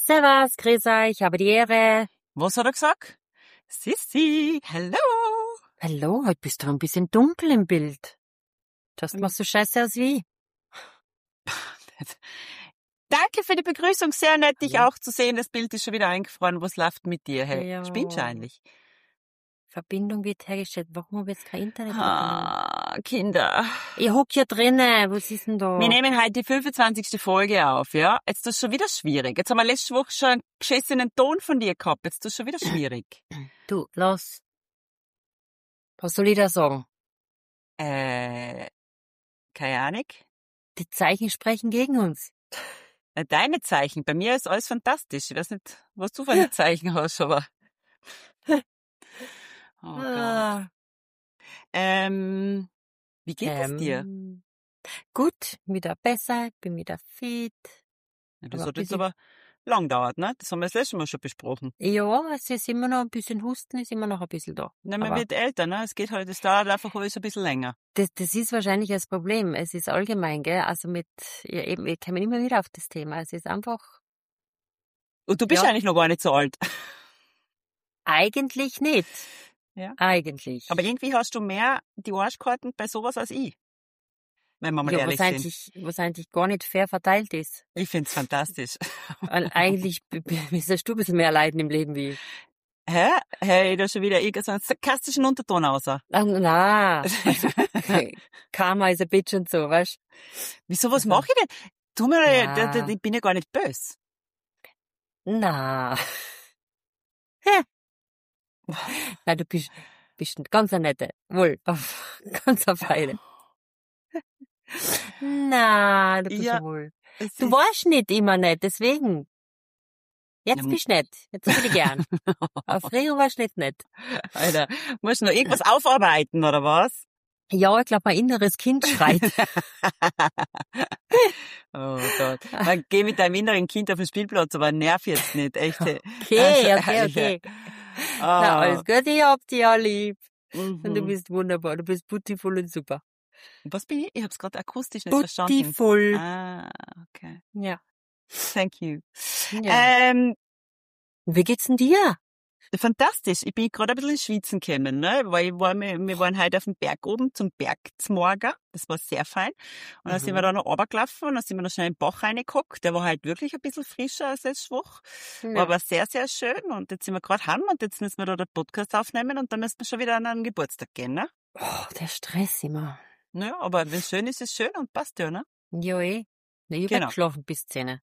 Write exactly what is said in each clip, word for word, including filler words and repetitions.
Servus, grüß euch, ich habe die Ehre. Was hat er gesagt? Sissi, hello. Hallo, heute bist du ein bisschen dunkel im Bild. Das machst so scheiße aus wie. Danke für die Begrüßung, sehr nett, dich Hallo. auch zu sehen. Das Bild ist schon wieder eingefroren. Was läuft mit dir? Hey, Ja. spinnst du eigentlich? Verbindung wird hergestellt. Warum habe ich jetzt keine Internetverbindung? Ah, Kinder. Ich hock hier drinnen. Was ist denn da? Wir nehmen heute die fünfundzwanzigste Folge auf, ja? Jetzt ist das schon wieder schwierig. Jetzt haben wir letzte Woche schon einen geschissenen Ton von dir gehabt. Jetzt ist das schon wieder schwierig. Du, lass. Was soll ich da sagen? Äh, keine Ahnung. Die Zeichen sprechen gegen uns. Äh, Deine Zeichen. Bei mir ist alles fantastisch. Ich weiß nicht, was du für eine Zeichen hast, aber... Oh Gott. Ah, Ähm, wie geht es dir? ähm, gut, wieder besser, bin wieder fit. Ja, das aber hat jetzt bisschen- aber lang gedauert, ne? Das haben wir das letzte Mal schon besprochen. Ja, es ist immer noch ein bisschen Husten, ist immer noch ein bisschen da. Na, man Aber wird älter, ne? Es geht halt, es dauert einfach alles ein bisschen länger. das, das ist wahrscheinlich das Problem. Es ist allgemein, gell? Also mit, ja eben, wir kommen immer wieder auf das Thema. Es ist einfach, Und du bist Ja. eigentlich noch gar nicht so alt. eigentlich nicht. Ja. Eigentlich. Aber irgendwie hast du mehr die Arschkarten bei sowas als ich. Wenn wir mal ja, ehrlich was sind. eigentlich, was eigentlich gar nicht fair verteilt ist. Ich find's fantastisch. Weil eigentlich b- b- müsstest du ein bisschen mehr leiden im Leben wie ich. Hä? Hey, da schon wieder irgendeinen sarkastischen Unterton raus. Ah, na, also, Karma is a bitch und so, weißt Wieso, was Also, mache ich denn? Tu mir, ja. da, da, ich bin ja gar nicht böse. Na. Hä? Na, du bist, bist ein ganz ein nette. Wohl, auf, ganz auf Feine. Na, du bist Ja, ja wohl. Es Du ist- warst nicht immer nett, deswegen. Jetzt Ja, bist du nett. Jetzt bin ich gern. Aber früher warst du nicht nett. Alter, musst du noch irgendwas aufarbeiten, oder was? Ja, ich glaube, mein inneres Kind schreit. Oh Gott. Man, geh mit deinem inneren Kind auf den Spielplatz, aber nerv jetzt nicht, echt. hey. Okay, Also, okay, Alter. okay. Ah. Na, alles gut, ich hab dich ja lieb. Und du Mhm. bist wunderbar, du bist beautiful und super. Was bin ich? Ich hab's gerade akustisch nicht verstanden. Beautiful. Ah, okay. Ja. Thank you. ja. Ähm, Wie geht's denn dir? fantastisch. Ich bin gerade ein bisschen ins Schwitzen gekommen, ne? Weil ich war, wir, wir waren heute auf dem Berg oben zum Bergzmorgen. Das war sehr fein. Und dann Mhm. sind wir da noch runtergelaufen und dann sind wir noch schnell in den Bach reingehockt. Der war halt wirklich ein bisschen frischer als letzte Woche. War Ja. aber sehr, sehr schön. Und jetzt sind wir gerade heim und jetzt müssen wir da den Podcast aufnehmen und dann müssen wir schon wieder an einen Geburtstag gehen, ne? Oh, der Stress immer. Naja, aber wenn es schön ist, ist es schön und passt ja, ne? Ja, eh. Na, ich hab Genau. geschlafen bis zehn.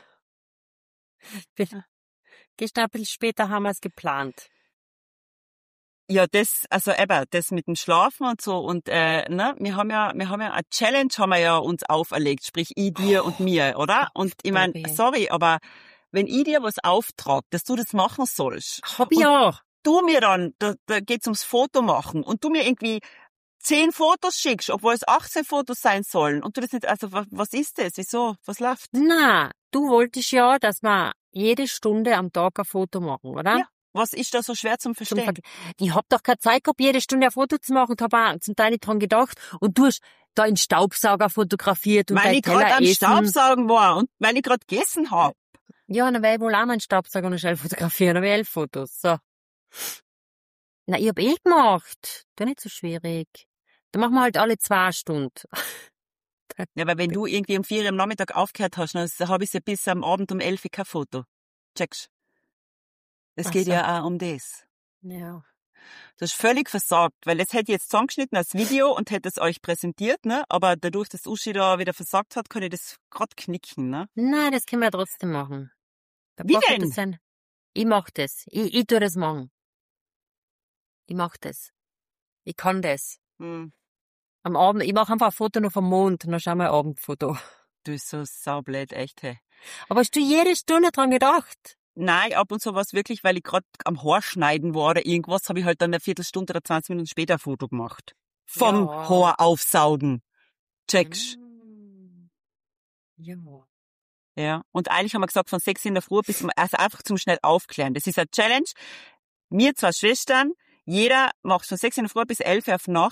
Bin- Gestern ein bisschen später haben wir es geplant. Ja, das, also eben, das mit dem Schlafen und so und, äh, ne, wir haben ja, wir haben ja eine Challenge haben wir ja uns auferlegt, sprich ich, dir und mir, oder? Und ich mein, Baby. sorry, aber wenn ich dir was auftrage, dass du das machen sollst, Hab ich Und- auch. du mir dann, da, da geht's ums Foto machen und du mir irgendwie zehn Fotos schickst, obwohl es achtzehn Fotos sein sollen und du das nicht, also was, was ist das? Wieso? Was läuft? Na, du wolltest ja, dass wir jede Stunde am Tag ein Foto machen, oder? Ja. Was ist da so schwer zum Zum Verstehen? Verg- Ich hab doch keine Zeit gehabt, jede Stunde ein Foto zu machen und hab auch zum Teil nicht dran gedacht. Und du hast da einen Staubsauger fotografiert und weil dein ich gerade Teller am essen. Staubsaugen war und weil ich gerade gegessen hab. Ja, dann werde ich wohl auch meinen Staubsauger noch schnell fotografieren, dann hab ich elf Fotos. So. Na, ich hab eh gemacht. Da nicht so schwierig. Da machen wir halt alle zwei Stunden. Ja, weil wenn du irgendwie um vier Uhr am Nachmittag aufgehört hast, dann habe ich ja bis am Abend um elf Uhr kein Foto. Checkst. Es Ach geht so. ja auch um das. Ja. Du hast völlig versagt, weil jetzt hätte ich jetzt zusammengeschnitten als Video und hätte es euch präsentiert, ne? Aber dadurch, dass Uschi da wieder versagt hat, kann ich das grad knicken, ne? Nein, das können wir trotzdem machen. Da Wie braucht denn? das sein. Ich mach das. Ich, ich tu das machen. Ich mach das. Ich kann das. Hm. Am Abend, ich mache einfach ein Foto noch vom Mond und dann schauen wir ein Abendfoto. Du bist so saublöd, echt, hey. Aber hast du jede Stunde dran gedacht? Nein, ab und zu war es wirklich, weil ich grad am Haarschneiden war oder irgendwas, habe ich halt dann eine Viertelstunde oder zwanzig Minuten später ein Foto gemacht. Vom Ja. Haar aufsaugen. Checkst. Mm. Ja. Ja. Und eigentlich haben wir gesagt, von sechs in der Früh bis, also einfach zum schnell aufklären. Das ist eine Challenge. Wir zwei Schwestern, jeder macht von sechs in der Früh bis elf Uhr auf Nacht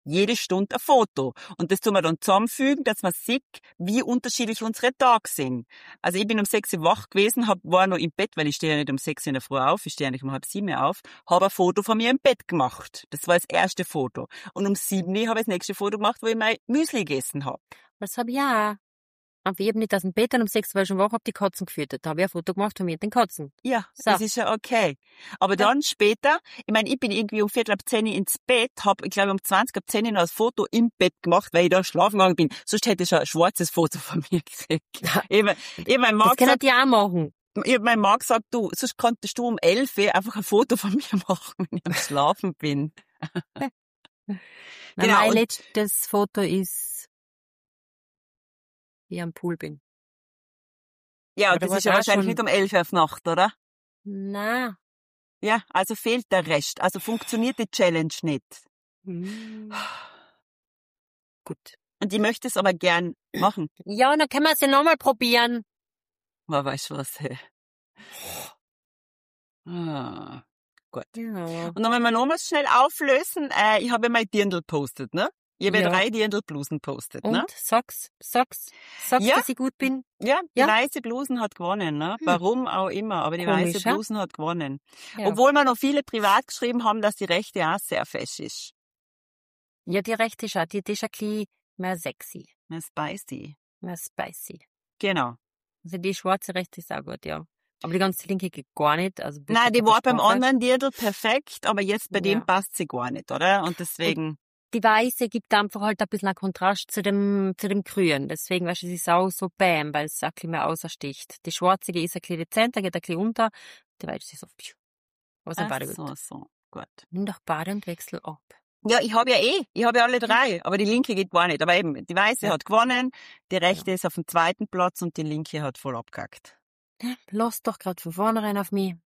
jede Stunde ein Foto. Und das tun wir dann zusammenfügen, dass man sieht, wie unterschiedlich unsere Tage sind. Also ich bin um sechs Uhr wach gewesen, hab, war noch im Bett, weil ich stehe ja nicht um sechs Uhr in der Früh auf, ich stehe eigentlich um halb sieben Uhr auf, habe ein Foto von mir im Bett gemacht. Das war das erste Foto. Und um sieben Uhr habe ich das nächste Foto gemacht, wo ich mein Müsli gegessen habe. Das hab ich auch. Aber ich hab nicht aus dem Bett und um sechs war ich schon wach, hab die Katzen gefüttert. Da habe ich ein Foto gemacht von mir und den Katzen. Ja, So. das ist ja okay. Aber dann später, ich meine, ich bin irgendwie um Viertel ab zehn ins Bett, hab, ich glaube, um zwanzig ab zehn noch ein Foto im Bett gemacht, weil ich da schlafen gegangen bin. Sonst hätte ich schon ein schwarzes Foto von mir gekriegt. Ich, ich, mein Mann Das kann ich auch machen. ich hab mein Mann gesagt, du, sonst könntest du um elf Uhr einfach ein Foto von mir machen, wenn ich am Schlafen bin. Genau, Genau, mein und- letztes Foto ist, wie ich am Pool bin. Ja, Aber und da das war's ist ja auch wahrscheinlich schon- nicht um elf Uhr auf Nacht, oder? Na. Ja, also fehlt der Rest. Also funktioniert die Challenge nicht. Hm. Gut. Und ich möchte es aber gern machen. Ja, dann können wir es ja nochmal probieren. Man weiß was. Hey. Ah, gut. Ja. Und dann wollen wir nochmals schnell auflösen. Äh, ich habe ja mein Dirndl postet, ne? Ich habe ja Ja. drei Dirndl-Blusen postet, Und ne? sag's, sag's, sag's, Ja. dass ich gut bin. Ja, die Ja. weiße Blusen hat gewonnen, ne? Hm. Warum auch immer, aber die Komisch, weiße ja? Blusen hat gewonnen. Ja. Obwohl wir noch viele privat geschrieben haben, dass die rechte auch sehr fesch ist. Ja, die rechte schaut, die, die ist ein bisschen mehr sexy, Mehr spicy. mehr spicy. Genau. Also die schwarze rechte ist auch gut, ja. Aber die ganze linke geht gar nicht. Also wirklich Nein, die war beim Katastrophe. anderen Dirndl perfekt, aber jetzt bei dem Ja. passt sie gar nicht, oder? Und deswegen, Die weiße gibt einfach halt ein bisschen einen Kontrast zu dem, zu dem Grün. Deswegen, weißt du, es ist auch so bam, weil es ein bisschen mehr außersticht. Die schwarze die ist ein bisschen dezenter, geht ein bisschen unter. Die weiße ist so, pfiuh. Aber sind ach beide gut. so, so, gut. Nimm doch Bade und wechsel ab. Ja, ich habe ja eh, ich habe ja alle drei, aber die linke geht gar nicht. Aber eben, die weiße Ja. hat gewonnen, die rechte ist auf dem zweiten Platz und die linke hat voll abgehackt. Ja, lass doch grad von vornherein auf mich.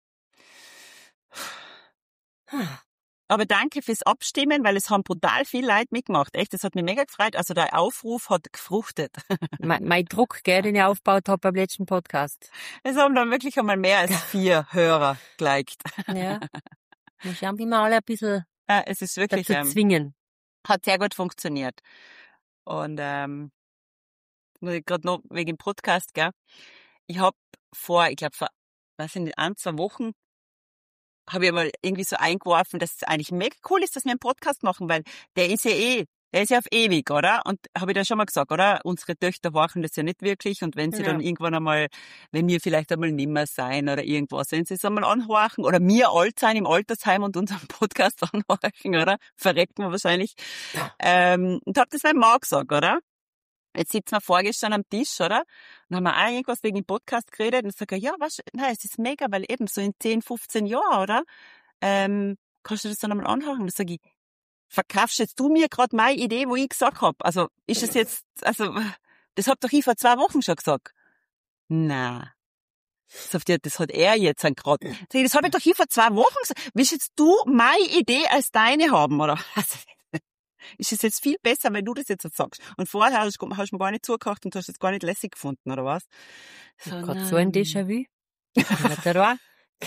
Ah, Aber danke fürs Abstimmen, weil es haben brutal viele Leute mitgemacht. Echt, das hat mich mega gefreut. Also der Aufruf hat gefruchtet. mein, mein Druck, gell, den ich aufgebaut habe beim letzten Podcast. Es haben dann wirklich einmal mehr als vier Hörer geliked. Ja. Muss ich irgendwie mal alle ein bisschen Ja, es ist wirklich, dazu ähm, zwingen. hat sehr gut funktioniert. Und ähm, muss ich gerade noch wegen dem Podcast, gell? Ich habe vor, ich glaube vor, weiß ich nicht, ein, zwei Wochen habe ich mal irgendwie so eingeworfen, dass es eigentlich mega cool ist, dass wir einen Podcast machen, weil der ist ja eh, der ist ja auf ewig, oder? Und habe ich da schon mal gesagt, oder? Unsere Töchter wachen das ja nicht wirklich und wenn sie Ja. dann irgendwann einmal, wenn wir vielleicht einmal nimmer sein oder irgendwas, wenn sie es einmal anhorchen oder wir alt sein im Altersheim und unseren Podcast anhorchen, oder? Verrecken wir wahrscheinlich. Ja. Ähm, und habe das meinem Mann gesagt, oder? Jetzt sitzen wir vorgestern am Tisch, oder? Und haben wir auch irgendwas wegen dem Podcast geredet und sage, ja, was, nein, es ist mega, weil eben so in zehn, fünfzehn Jahren, oder? Ähm, kannst du das dann einmal anhören? Und dann sage ich, verkaufst jetzt du mir gerade meine Idee, wo ich gesagt hab? Also, ist es jetzt, also, das hab doch ich vor zwei Wochen schon gesagt. Na. Das hat, das hat er jetzt gerade. Sag ich, das hab ich doch ich vor zwei Wochen gesagt. Willst jetzt du meine Idee als deine haben, oder? Ist es jetzt viel besser, wenn du das jetzt sagst? Und vorher hast du, hast du mir gar nicht zugehört und hast es gar nicht lässig gefunden, oder was? So, gerade so ein Déjà-vu. Hat er da?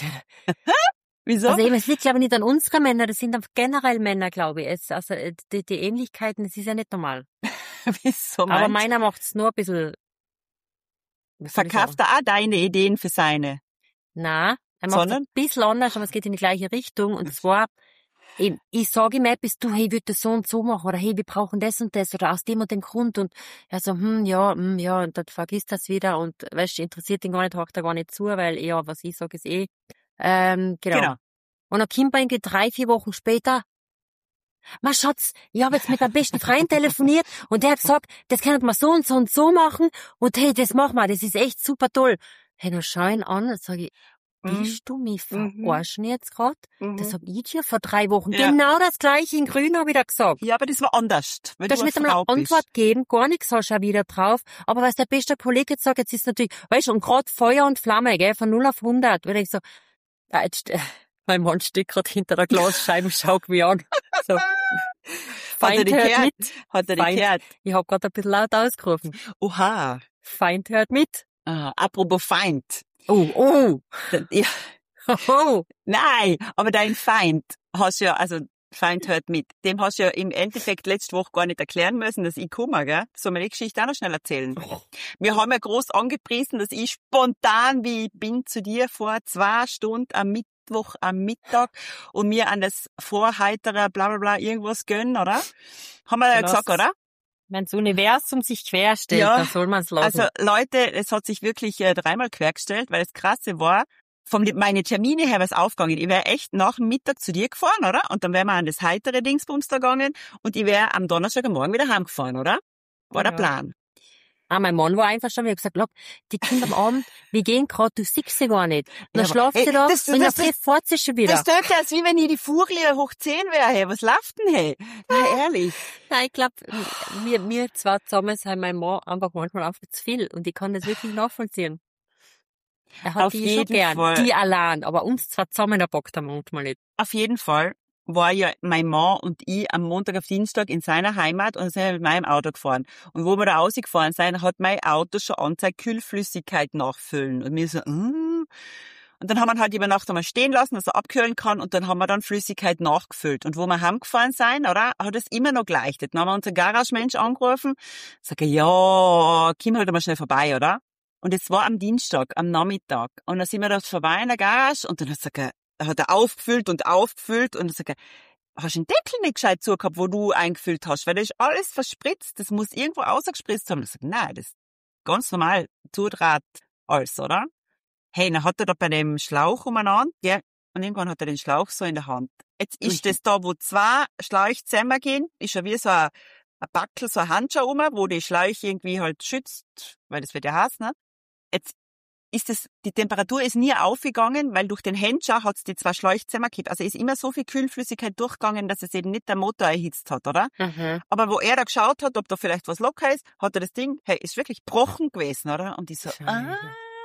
Wieso? Also eben, es liegt glaube ich nicht an unseren Männern, das sind einfach generell Männer, glaube ich. Es, also äh, die, die Ähnlichkeiten, das ist ja nicht normal. Wieso Aber meinst meiner macht's nur ein bisschen. was soll ich Verkauft sagen? er auch deine Ideen für seine? Nein, er macht Sondern? ein bisschen anders, aber es geht in die gleiche Richtung. Und zwar, eben, ich sage ihm etwas, du, hey, ich würde das so und so machen, oder hey, wir brauchen das und das, oder aus dem und dem Grund. Und er so, hm, ja, hm, ja, und dann vergisst das wieder und, weißt du, interessiert ihn gar nicht, hakt er gar nicht zu, weil, ja, was ich sage, ist eh, ähm, genau. Genau. Und dann kommt er irgendwie drei, vier Wochen später, Ma Schatz, ich habe jetzt mit meinem besten Freund telefoniert und der hat gesagt, das kann man so und so und so machen und hey, das machen wir, das ist echt super toll. Hey, dann schau ihn an und sage ich, willst du mich Mhm. verarschen jetzt grad? Mhm. Das hab ich dir vor drei Wochen. Ja. Genau das gleiche in Grün habe ich da gesagt. Ja, aber das war anders. Weil Du hast du nicht eine einmal Frau eine bist. Antwort gegeben, gar nichts hast du auch wieder drauf. Aber was der beste Kollege jetzt sagt, jetzt ist natürlich, weißt du, und grad Feuer und Flamme, gell, von null auf hundert. Weil ich so, ja, jetzt, äh, mein Mann steht grad hinter der Glasscheibe, schaut mich an. So. Hat er Feind dich hört gehört? mit. Hat er dich Feind. gehört? Ich hab grad ein bisschen laut ausgerufen. Oha. Feind hört mit. Ah, apropos Feind. Oh, oh. Ja, Oh. nein, aber dein Feind hast ja, also Feind hört mit. Dem hast du ja im Endeffekt letzte Woche gar nicht erklären müssen, dass ich komme, gell? Soll man die Geschichte auch noch schnell erzählen? Wir haben ja groß angepriesen, dass ich spontan, wie ich bin, zu dir vor zwei Stunden am Mittwoch am Mittag und mir an das vorheitere bla bla bla irgendwas gönnen, oder? Haben wir ja Lass gesagt, es. oder? Wenn das Universum sich querstellt, Ja, dann soll man es lassen. Also Leute, es hat sich wirklich äh, dreimal quergestellt, weil das Krasse war, von meine Termine her was aufgegangen. Ich wäre echt nach dem Mittag zu dir gefahren, oder? Und dann wären wir an das heitere Dingsbums da gegangen und ich wäre am Donnerstag am Morgen wieder heimgefahren, oder? War der Ja. Plan. Ah, mein Mann war einverstanden. Ich hab gesagt, look, die Kinder am Abend, wir gehen gerade, du siehst sie gar nicht. Und dann Ja, aber- schlaft Ey, sie da das- und das- dann fährt sie schon wieder. Das tut ja, als wie wenn ich die Vogel hoch zehn wäre, hey. Was läuft denn, hey? Na, ehrlich. Nein, ich glaube, wir, wir zwei zusammen sind mein Mann einfach manchmal einfach zu viel und ich kann das wirklich nachvollziehen. Er hat Auf die schon jeden gern, Fall. die allein, aber uns zwei zusammen, da packt er manchmal nicht. Auf jeden Fall war ja mein Mann und ich am Montag auf Dienstag in seiner Heimat und sind mit meinem Auto gefahren. Und wo wir da rausgefahren sind, hat mein Auto schon angezeigt, Kühlflüssigkeit nachfüllen. Und wir so, mm. Und dann haben wir ihn halt über Nacht einmal stehen lassen, dass er abkühlen kann und dann haben wir dann Flüssigkeit nachgefüllt. Und wo wir heimgefahren sind, oder, hat es immer noch geleuchtet. Dann haben wir unseren Garagemensch angerufen, sage, ja, komm halt mal schnell vorbei, oder? Und es war am Dienstag, am Nachmittag. Und dann sind wir dort vorbei in der Garage und dann hat er, hat er aufgefüllt und aufgefüllt und dann sagt er, hast du den Deckel nicht gescheit zugehabt, wo du eingefüllt hast? Weil das ist alles verspritzt, das muss irgendwo rausgespritzt haben. Und ich sage, nein, das ist ganz normal, Zudraht, alles, oder? Hey, dann hat er da bei dem Schlauch umeinander, ja, und irgendwann hat er den Schlauch so in der Hand. Jetzt ist das da, wo zwei Schläuche zusammengehen, ist ja wie so ein, ein Backel, so ein Handschuh rum, wo die Schläuche irgendwie halt schützt, weil das wird ja heiß, ne? Jetzt ist es, die Temperatur ist nie aufgegangen, weil durch den Handschuh hat's die zwei Schläuche zusammengekippt. Also ist immer so viel Kühlflüssigkeit durchgegangen, dass es eben nicht der Motor erhitzt hat, oder? Mhm. Aber wo er da geschaut hat, ob da vielleicht was locker ist, hat er das Ding, hey, ist wirklich brochen gewesen, oder? Und ich so, ah,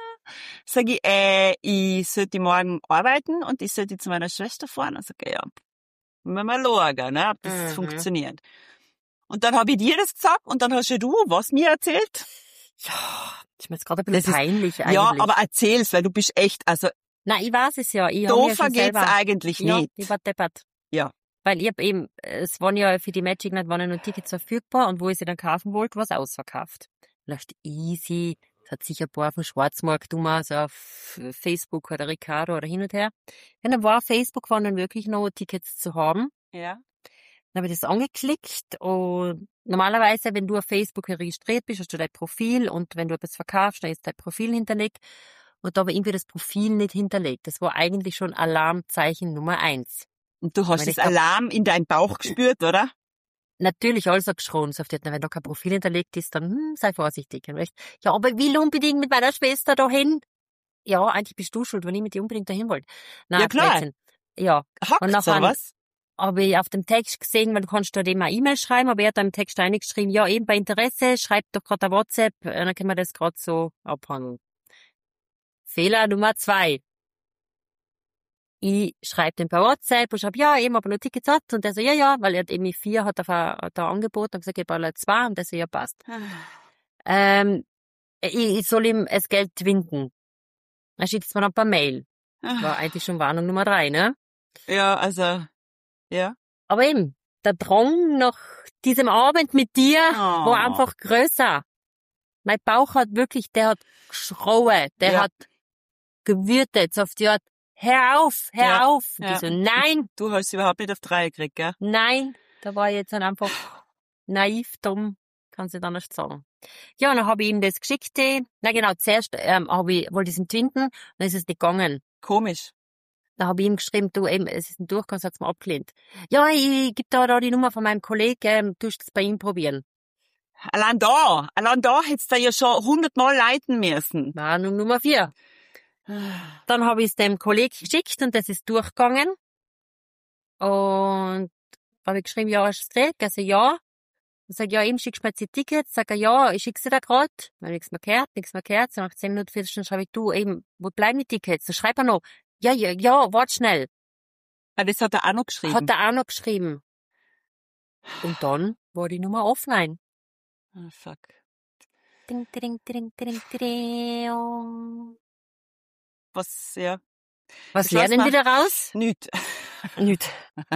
sag ich, äh, ich sollte morgen arbeiten und ich sollte zu meiner Schwester fahren. Und sag ich, ja, müssen wir schauen, ne, ob das Mhm. funktioniert. Und dann habe ich dir das gesagt und dann hast ja du was mir erzählt. Ja, ist mir jetzt gerade ein bisschen Das ist- peinlich eigentlich. Ja, aber erzähl's, weil du bist echt, also Nein, ich weiß es ja. Ich hab mir doofer schon geht's selber, eigentlich ja, nicht. ich war deppert. Ja. Weil ich hab eben, es waren ja für die Magic Night waren ja noch Tickets verfügbar und wo ich sie dann kaufen wollte, war es ausverkauft. Und dachte, easy, es hat sicher ein paar vom Schwarzmarkt um, also auf Facebook oder Ricardo oder hin und her. Ja, dann war auf Facebook waren dann wirklich noch Tickets zu haben. Ja. Dann habe ich das angeklickt und normalerweise, wenn du auf Facebook registriert bist, hast du dein Profil und wenn du etwas verkaufst, dann ist dein Profil hinterlegt. Und da war irgendwie das Profil nicht hinterlegt. Das war eigentlich schon Alarmzeichen Nummer eins. Und du hast Weil das ich glaub- Alarm in deinem Bauch gespürt, oder? Natürlich alles geschrien. So, wenn da kein Profil hinterlegt ist, dann hm, sei vorsichtig. Und ich, ja, aber ich will unbedingt mit meiner Schwester dahin. Ja, eigentlich bist du schuld, wenn ich mit dir unbedingt dahin wollte. Nein, Ja, klar. Blödsinn. Ja, Hackt's, nachher- oder was? habe ich auf dem Text gesehen, weil du kannst dort eben eine E-Mail schreiben, aber er hat da im Text reingeschrieben, ja, eben bei Interesse, schreibt doch gerade ein WhatsApp, und dann können wir das gerade so abhandeln. Fehler Nummer zwei. Ich schreibe den per WhatsApp und schreibe, ja, eben, aber nur Tickets hat. Und der so, ja, ja, weil er hat eben vier, hat er, hat er angeboten, hab gesagt, ich brauche zwei, und der so, ja, passt. Ähm, ich, ich soll ihm das Geld winden. Er schickt es mir dann per Mail. War eigentlich schon Warnung Nummer drei, ne? Ja, also, ja. Aber eben, der Drang nach diesem Abend mit dir Oh. war einfach größer. Mein Bauch hat wirklich, der hat geschrauen, der Ja. hat gewürtet, so auf die Art, hör auf, hör Ja, auf. Und ja. ich so, nein, Du hast überhaupt nicht auf drei gekriegt, gell? nein. Da war ich jetzt dann einfach naiv, dumm, kannst du dann nicht sagen. Ja, und dann habe ich ihm das geschickt. eh. Na genau, zuerst ähm, hab ich, wollte ich es ihm twinden, dann ist es nicht gegangen. Komisch. Da habe ich ihm geschrieben, du, eben, es ist ein Durchgang, hat's mir abgelehnt. Ja, ich gebe da, da die Nummer von meinem Kollegen, ähm, tust es bei ihm probieren. Allein da, allein da hättest du ja schon hundertmal leiten müssen. Warnung Nummer vier. Dann habe ich es dem Kollegen geschickt und das ist durchgegangen. Und habe ich geschrieben, ja, hast du es gekriegt? Also ja. Ich sage, ja, eben schickst du mir jetzt die Tickets. Sag er, ja, ich schicke sie da gerade. Dann habe ich nichts mehr gehört, nichts mehr gehört. So nach zehn Minuten, vierzig Stunden schreibe ich, du, eben, wo bleiben die Tickets? Dann schreibt er noch, ja, ja, ja, wart schnell. Ah, das hat er auch noch geschrieben. Hat er auch noch geschrieben. Und dann war die Nummer offline. Ah, fuck. Ding, ding, ding, ding, ding. Was, ja. Was Schloss lernen mal. wir daraus? Nicht. Nicht.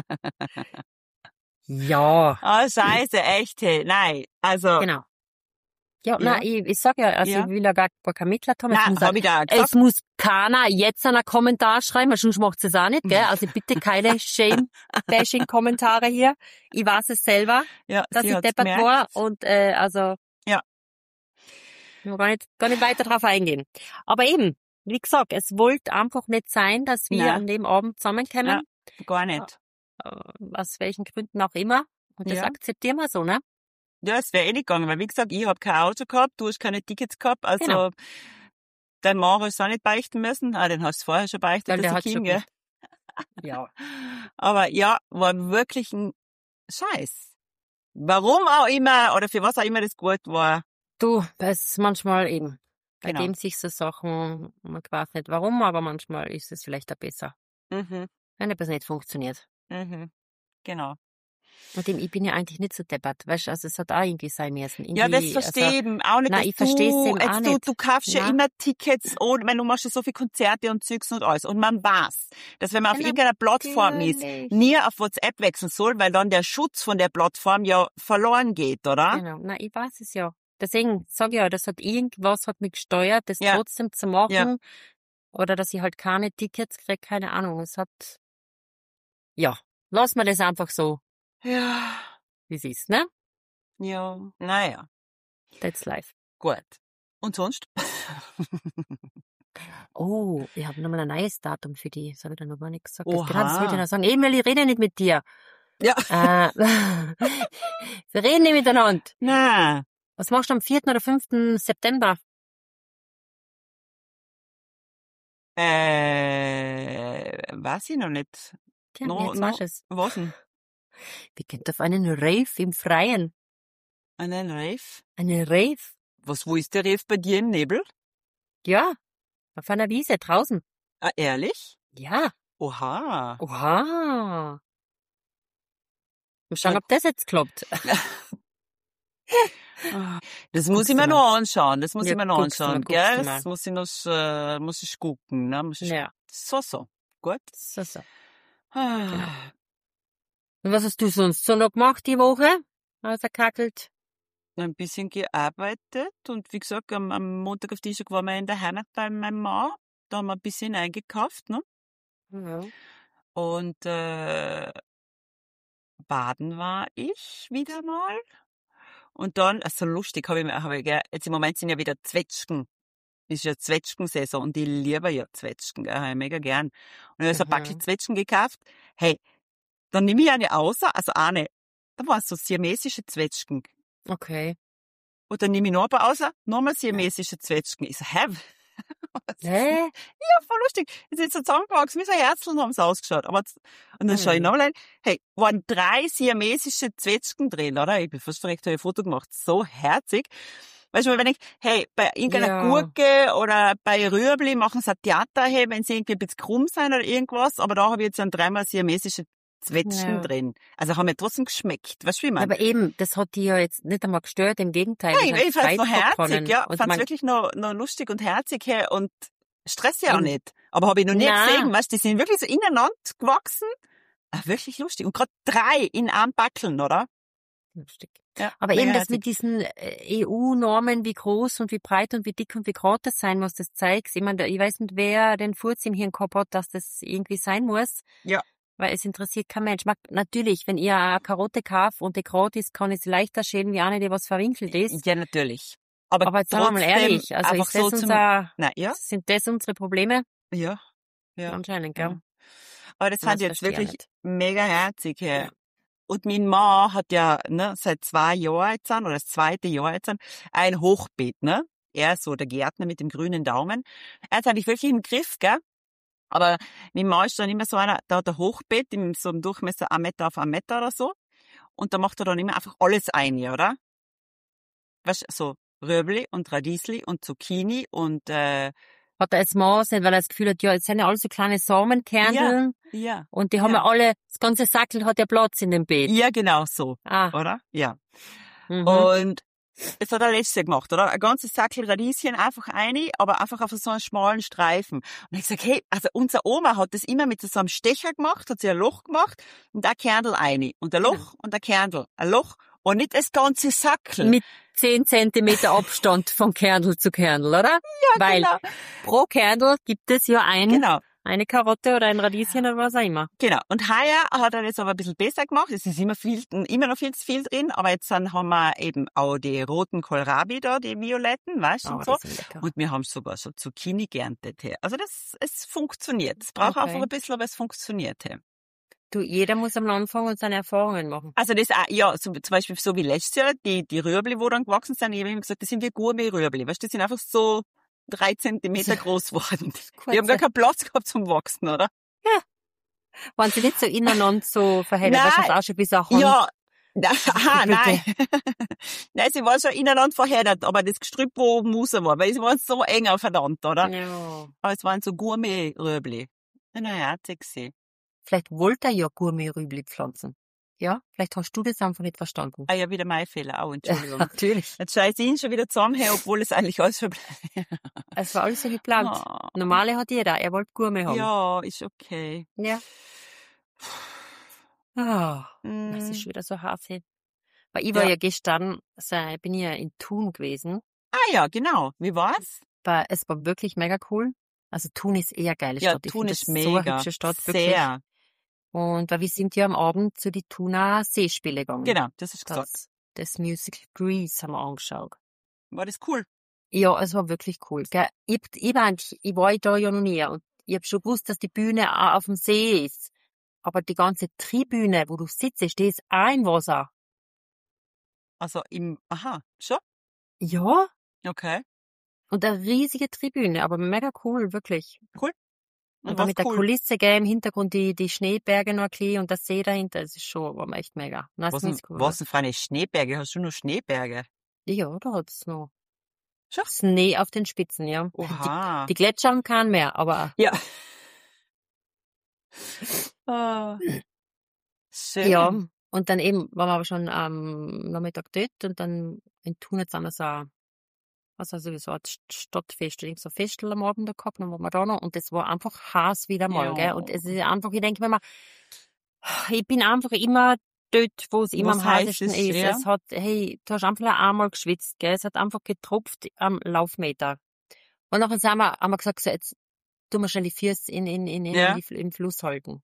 Ja. Ah, scheiße, echt, hey. Nein, also... Genau. Ja, Ja. nein, ich, ich sag ja, also Ja. ich will ja gar kein Mitleid haben. Es Nein, muss, hab ich da gesagt. es muss keiner jetzt einen Kommentar schreiben, weil sonst macht's es auch nicht, gell? Also bitte keine Shame-Bashing-Kommentare hier. Ich weiß es selber, Ja, dass sie ich hat's deppert gemerkt. war und äh, also Ja. ich will gar nicht, gar nicht weiter drauf eingehen. Aber eben, wie gesagt, es wollte einfach nicht sein, dass wir Nein. an dem Abend zusammenkommen, Ja, gar nicht. äh, aus welchen Gründen auch immer. Und das Ja. akzeptieren wir so, ne? Ja, es wäre eh nicht gegangen, weil wie gesagt, ich hab kein Auto gehabt, du hast keine Tickets gehabt, also Genau. dein Mann hast du auch nicht beichten müssen. Ah, den hast du vorher schon beichtet, Weil der dass hat ich schon ging, gell? Ja. Aber ja, war wirklich ein Scheiß. Warum auch immer, oder für was auch immer das gut war. Du, das ist manchmal eben, bei Genau. dem sich so Sachen, man weiß nicht warum, aber manchmal ist es vielleicht auch besser, Mhm, wenn etwas nicht funktioniert. mhm, genau. Und dem, ich bin ja eigentlich nicht so deppert, weißt du, also es hat auch irgendwie sein müssen. Ja, das Irgendwie, verstehe also, ich eben auch nicht, nein, dass ich versteh's du, eben auch jetzt du, nicht. du kaufst ja Nein. immer Tickets, und wenn du machst ja so viele Konzerte und Zeugs und alles. Und man weiß, dass wenn man auf Ja, irgendeiner Plattform ist, natürlich. nie auf WhatsApp wechseln soll, weil dann der Schutz von der Plattform ja verloren geht, oder? Genau, nein, ich weiß es ja. Deswegen sag ich ja, das hat irgendwas hat mich gesteuert, das Ja. trotzdem zu machen. Ja. Oder dass ich halt keine Tickets krieg, keine Ahnung. Es hat, ja, lass mal das einfach so, Ja, wie es ist, ne? ja, naja, That's life. gut. Und sonst? Oh, ich habe nochmal ein neues Datum für die. Das habe ich dir noch gar nicht gesagt. Oha. Gerade das wollte ich noch sagen. Emily, ich rede nicht mit dir. Ja. Äh, wir reden nicht miteinander. Na, Was machst du am vierten oder fünften September? äh, weiß ich noch nicht. Tja, No, jetzt no, weißt du es. was denn? Wir gehen auf einen Rave im Freien. Einen Rave? Einen Rave? Was, wo ist der Rave bei dir im Nebel? Ja, auf einer Wiese draußen. Ah, ehrlich? Ja. Oha. Oha. Mal schauen, Ja. ob das jetzt klappt. Das muss Guckst ich mir du noch anschauen, das muss Ja, ich mir noch guckst du mal, anschauen, guckst du gell? mal. Das muss ich noch, äh, muss ich gucken, ne? Muss ich Ja, So, so. Gut. so, so. Ah, Und was hast du sonst so noch gemacht die Woche? Außerkackelt? ein bisschen gearbeitet und wie gesagt, am, am Montag auf Dienstag waren wir in der Heimat bei meinem Mann. Da haben wir ein bisschen eingekauft, ne? Ja. Und äh, baden war ich wieder mal. Und dann, also lustig, habe ich mir, hab ich, gell, jetzt im Moment sind ja wieder Zwetschgen. Ist ja Zwetschgensaison und ich liebe ja Zwetschgen, gell, hab ich mega gern. Und ich habe so ein Mhm. Packchen Zwetschgen gekauft. Hey, dann nehme ich eine aus, also eine, da waren so siamesische Zwetschgen. Okay. Und dann nehme ich noch ein paar raus, nochmal siamesische Zwetschgen. Ich so, hä? Was ist Hä? denn? Ja, voll lustig. Die sind so zusammengewachsen, wie so Herzl haben sie ausgeschaut. Aber, z- und dann schaue ich Mhm. nochmal rein, hey, waren drei siamesische Zwetschgen drin, oder? Ich bin fast verreckt, habe ich ein Foto gemacht. So herzig. Weißt du, wenn ich, hey, bei irgendeiner Ja. Gurke oder bei Rüebli machen sie ein Theater, hey, wenn sie irgendwie ein bisschen krumm sein oder irgendwas, aber da habe ich jetzt dann dreimal siamesische Zwetschgen Ja. drin. Also haben mir trotzdem geschmeckt. Weißt du, wie ich meine? Aber eben, das hat die ja jetzt nicht einmal gestört, im Gegenteil. Ja, ich, das hat ich fand's noch Freude gehabt herzig, können. ja. Und Fand's man, wirklich noch, noch lustig und herzig, hey, und Stress ja auch Eben. nicht. Aber habe ich noch nie Nein. gesehen, weißt du, die sind wirklich so ineinander gewachsen. Ah, wirklich lustig. Und gerade drei in einem Backeln, oder? lustig. Ja, Aber mega eben das herzig. mit diesen äh, E U-Normen, wie groß und wie breit und wie dick und wie groß das sein muss, das zeigt. Ich meine, ich weiß nicht, wer den Furz im Hirn gehabt hat, dass das irgendwie sein muss. Ja. Weil es interessiert kein Mensch. Mag- Natürlich, wenn ihr eine Karotte kauft und die groß ist, kann ich sie leichter schälen, wie eine, die was verwinkelt ist. Ja, natürlich. Aber, Aber jetzt sagen wir mal trotzdem ehrlich, also einfach ist das so zum, unser, na, ja, sind das unsere Probleme? ja, ja. Anscheinend, gell? Ja. Aber das Das fand ich jetzt verstehe ich wirklich nicht. mega herzig, hey. Ja. Und mein Mann hat ja, ne, seit zwei Jahren jetzt an, oder das zweite Jahr jetzt an, ein Hochbeet, ne? Er ist so der Gärtner mit dem grünen Daumen. Er hat eigentlich wirklich im Griff, gell? Aber mein Mann ist dann immer so einer, da hat ein Hochbeet, in so einem Durchmesser ein Meter auf ein Meter oder so. Und da macht er dann immer einfach alles ein, oder? Weißt du, so Röbli und Radiesli und Zucchini und, äh, Hat er jetzt Maß nicht, weil er das Gefühl hat, ja, jetzt sind ja alle so kleine Samenkerneln ja, und die haben ja. ja alle, das ganze Sackel hat ja Platz in dem Beet. ja, genau so, Ah, oder? Ja. mhm. Und das hat er letztes Jahr gemacht, oder? Ein ganzes Sackel Radieschen einfach rein, aber einfach auf so einen schmalen Streifen. Und ich gesagt, hey, also unsere Oma hat das immer mit so einem Stecher gemacht, hat sie ein Loch gemacht und ein Kernel rein. Und ein Loch Genau. und ein Kernel. Ein Loch und nicht das ganze Sackel. Mit zehn Zentimeter Abstand von Kernel zu Kernel, oder? Ja, Weil genau. pro Kernel gibt es ja ein, Genau. eine Karotte oder ein Radieschen oder was auch immer. Genau. Und heuer hat er das aber ein bisschen besser gemacht. Es ist immer viel, immer noch viel zu viel drin, aber jetzt dann haben wir eben auch die roten Kohlrabi da, die violetten, weißt du, Oh, und so. die sind lecker. Und wir haben sogar schon Zucchini geerntet. Hey. Also das, es funktioniert. Es braucht Okay. einfach ein bisschen, aber es funktioniert. Hey. Du, jeder muss am Anfang und seine Erfahrungen machen. Also das auch, ja, so, zum Beispiel so wie letztes Jahr, die, die Rüebli, wo dann gewachsen sind, ich habe immer gesagt, das sind wie Gourmet-Rüebli. Weißt du, die sind einfach so drei Zentimeter groß geworden. Die haben gar keinen Platz gehabt zum Wachsen, oder? Waren sie nicht so ineinander so verhält, Nein. wahrscheinlich auch schon bis auch Hand. Ja. Aha, Bitte. nein. Nein, sie waren schon ineinander verheddert, aber das Gestrüpp, wo oben raus war, weil sie waren so eng aufeinander, oder? Ja. Aber es waren so Gourmet-Rüebli. Naja, sexy. Vielleicht wollte er ja Gourmet-Rüebli pflanzen. Ja? Vielleicht hast du das einfach nicht verstanden. Ah ja, wieder mein Fehler. Auch, Entschuldigung. Natürlich. Jetzt scheiß ich ihn schon wieder zusammen her, obwohl es eigentlich alles verbleibt. Es war alles so geplant. Oh. Normale hat jeder. Er wollte Gourmet haben. Ja, ist okay. Ja. Ah, Mm. das ist schon wieder so heiß. Hey. Weil ich war Ja. ja gestern, also bin ich ja in Thun gewesen. Ah ja, genau. Wie war's? Weil es war wirklich mega cool. Also Thun ist eher eine geile Ja, Stadt. Ich Thun finde ist das so eine mega. hübsche Stadt, wirklich. Sehr. Und weil wir sind ja am Abend zu die Thuner Seespiele gegangen. Genau, das ist gesagt. Das, das Musical Grease haben wir angeschaut. War das cool? Ja, es war wirklich cool. Gell? Ich, ich, war eigentlich, ich war da ja noch nie und ich habe schon gewusst, dass die Bühne auch auf dem See ist. Aber die ganze Tribüne, wo du sitzt, die ist auch im Wasser. Also im, aha, schon? Ja, Okay, und eine riesige Tribüne, aber mega cool, wirklich. cool. Und, Und dann was mit der cool? Kulisse, gell, im Hintergrund die, die Schneeberge noch ein bisschen und der See dahinter, das ist schon, war mir echt mega. Nice Was denn, Musical. was denn für eine Schneeberge? Hast du nur Schneeberge? Ja, da hat's noch Schon? Schnee auf den Spitzen, ja. Oha. Die, die Gletscher haben keinen mehr, aber Ja. Ah. Schön. ja. Und dann eben waren wir aber schon am Nachmittag dort und dann in Thun jetzt haben wir so ein, was also so ein Stadtfest, irgend so ein Festel am Abend da gehabt, dann waren wir da noch und das war einfach heiß wieder mal, Ja. gell. Und es ist einfach, ich denke mir mal, ich bin einfach immer dort, wo es immer Wo's am heiß heißesten ist, ist. ja. Es hat, hey, du hast einfach einmal geschwitzt, gell. Es hat einfach getropft am Laufmeter. Und nachher haben wir, haben wir gesagt, so, jetzt tun wir schnell die Füße in, in, in, in Ja. die, im Fluss halten.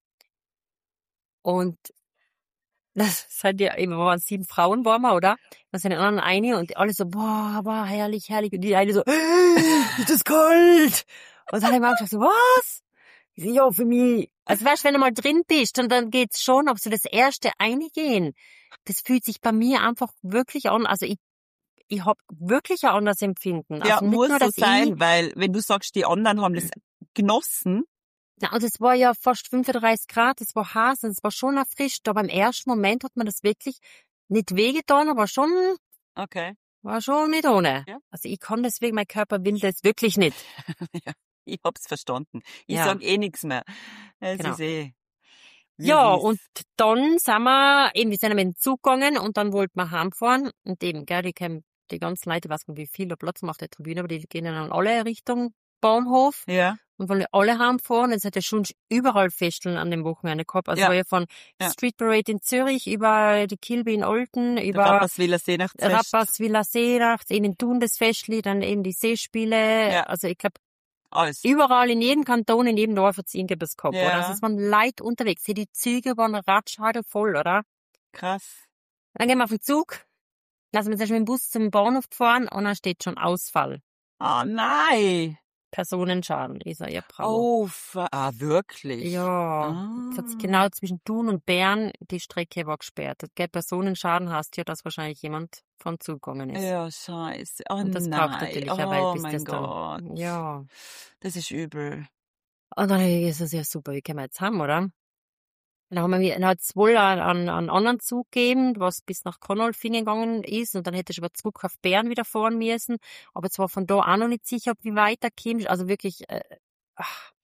Und das sind ja, eben, wir waren sieben Frauen, waren wir, oder? Dann sind die anderen eine und alle so, boah, boah, herrlich, herrlich. Und die eine so, ist das kalt? Und dann haben wir auch gesagt, so, was? Ich so, ja, für mich. Also weißt, wenn du mal drin bist, und dann geht's schon, ob so das erste Eingehen, das fühlt sich bei mir einfach wirklich an, also ich, ich hab wirklich ein anderes Empfinden. Ja, Also nicht muss nur, so dass sein, ich, weil wenn du sagst, die anderen haben das genossen. ja, und es war ja fast fünfunddreißig Grad, es war heiß und es war schon erfrischt, aber im ersten Moment hat man das wirklich nicht wehgetan, aber schon, Okay. war schon nicht ohne. Ja. Also ich kann deswegen, mein Körper will das wirklich nicht. Ja, ich hab's verstanden. Ich Ja. sag eh nichts mehr. Es Genau. ist eh. wie Ja, es ist. und dann sind wir, eben, wir sind mit dem Zug gegangen und dann wollten wir heimfahren und eben, gell, die kämen, die ganzen Leute, ich weiß nicht, wie viel da Platz macht der Tribüne, aber die gehen dann alle Richtung Bahnhof Ja, und wollen alle heimfahren. Es hat ja schon überall Festeln an dem Wochenende gehabt. Also Ja. war ja von Ja. Street Parade in Zürich über die Kilby in Olten, der über Rapperswiller Seenachtsfest. Rappas Villa Seenacht, eben in Thun das Festli, dann eben die Seespiele. Ja. Also ich glaube, Alles. überall in jedem Kanton, in jedem Dorf hat es irgendetwas gehabt, Ja. oder? Also es waren Leute unterwegs. Die Züge waren ratschhagel voll, oder? Krass. Dann gehen wir auf den Zug, lassen wir uns erst mit dem Bus zum Bahnhof fahren und dann steht schon Ausfall. Ah, nein. Personenschaden. Ich sag, ja, bravo. Oh, ver- ah, wirklich? Ja, Ah. es hat sich genau zwischen Thun und Bern, die Strecke war gesperrt. Gell, Personenschaden heißt ja, dass wahrscheinlich jemand von Zug gegangen ist. Ja, scheiße. Oh Und das nein. braucht natürlich oh eine Weile, bis mein das Gott. dann... Ja. Das ist übel. Und dann ist es ja super, wie können wir jetzt haben, oder? Dann haben wir, dann hat es wohl einen, einen, einen anderen Zug gegeben, was bis nach Konolfingen gegangen ist, und dann hätte ich aber zurück auf Bern wieder fahren müssen. Aber es war von da auch noch nicht sicher, ob wir weiterkämen. Also wirklich, äh, ach,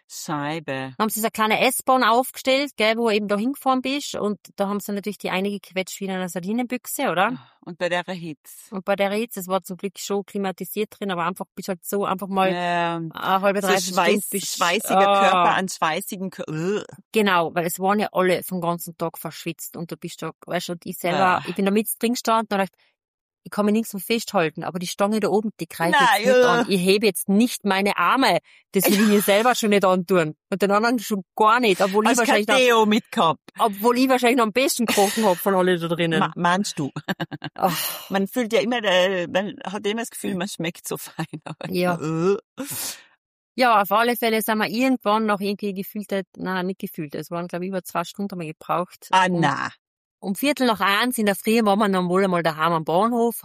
Scheibe. Dann haben sie so eine kleine S-Bahn aufgestellt, gell, wo eben da hingefahren bist. Und da haben sie natürlich die eine gequetscht wie in einer Sardinenbüchse, oder? Und bei der Hitze. Und bei der Hitze, es war zum Glück schon klimatisiert drin, aber einfach bist halt so einfach mal Ja, eine halbe, so dreiviertel Schweiß, Stunde bist, schweißiger ah, Körper an schweißigen Körper. Genau, weil es waren ja alle vom ganzen Tag verschwitzt und du bist da, weißt du, und ich selber, Ah. ich bin da mit drin gestanden und dachte, ich kann mich nirgends mehr festhalten, aber die Stange da oben, die greift Nein, jetzt nicht ja. an. Ich hebe jetzt nicht meine Arme. Das will ich mir selber schon nicht antun. Und den anderen schon gar nicht, obwohl ich Hast kein wahrscheinlich noch, Deo mitgehabt. obwohl ich wahrscheinlich noch am besten gekochen hab von allen da drinnen. Ma- Meinst du? Ach, Man fühlt ja immer, äh, man hat immer das Gefühl, man schmeckt so fein. Aber ja. Äh. Ja, auf alle Fälle sind wir irgendwann noch irgendwie gefühlt, nein, nicht gefühlt, es waren, glaube ich, über zwei Stunden haben wir gebraucht. Ah, um, na. um Viertel nach eins in der Früh waren wir dann wohl einmal daheim am Bahnhof.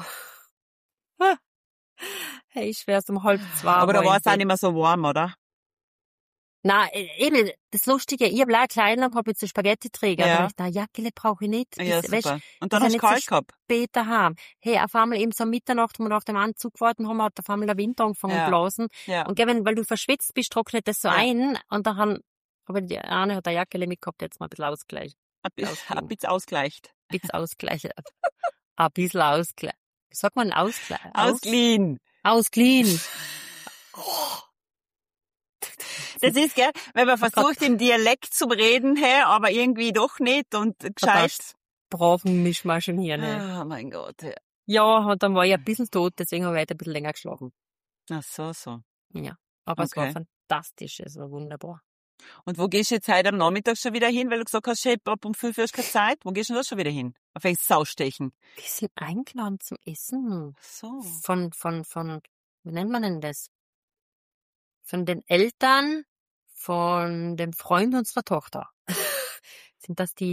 Hey, ich schwör's um halb zwei. Aber da war war ich es auch im nicht mehr so warm, oder? Nein, eben, das Lustige, ich hab leider klein und hab jetzt einen Spaghetti-Träger. Ja. Da hab ich gedacht, Jackele brauche ich nicht. Ja, Das, weißt, super. Und wir dann hast sind du nicht so kalt gehabt. spät daheim. Hey, auf einmal eben so um Mitternacht, wo wir auf dem Anzug gewartet haben, hat auf einmal der Wind angefangen Ja. zu blasen. Ja. Und gell, wenn, weil du verschwitzt bist, trocknet das so Ja. ein. Und dann, aber die eine hat eine Jackele mitgehabt, jetzt mal ein bisschen Ausgleich. Ein bi- Ausgehen. ein bisschen ausgleicht. Ein bisschen Ausgleich. Ein bisschen Ausgleich. Wie sagt man Ausgleich? Aus- Ausgeliehen. Ausgeliehen. Das ist, gell, wenn man versucht, im Dialekt zu reden, hey, aber irgendwie doch nicht und gescheit. Braven Mischmaschen hier, ne? Ah, mein Gott. Ja. Ja, und dann war ich ein bisschen tot, deswegen habe ich heute ein bisschen länger geschlafen. Ach so, so. Ja, aber es war Okay. fantastisch, es war wunderbar. Und wo gehst du jetzt heute am Nachmittag schon wieder hin, weil du gesagt hast, hey, ab um fünf Uhr ist keine Zeit. Wo gehst du denn da schon wieder hin? Auf welches Saustechen? Wir sind eingeladen zum Essen. So. Von, von, von, wie nennt man denn das? Von den Eltern, von dem Freund unserer Tochter. Sind das die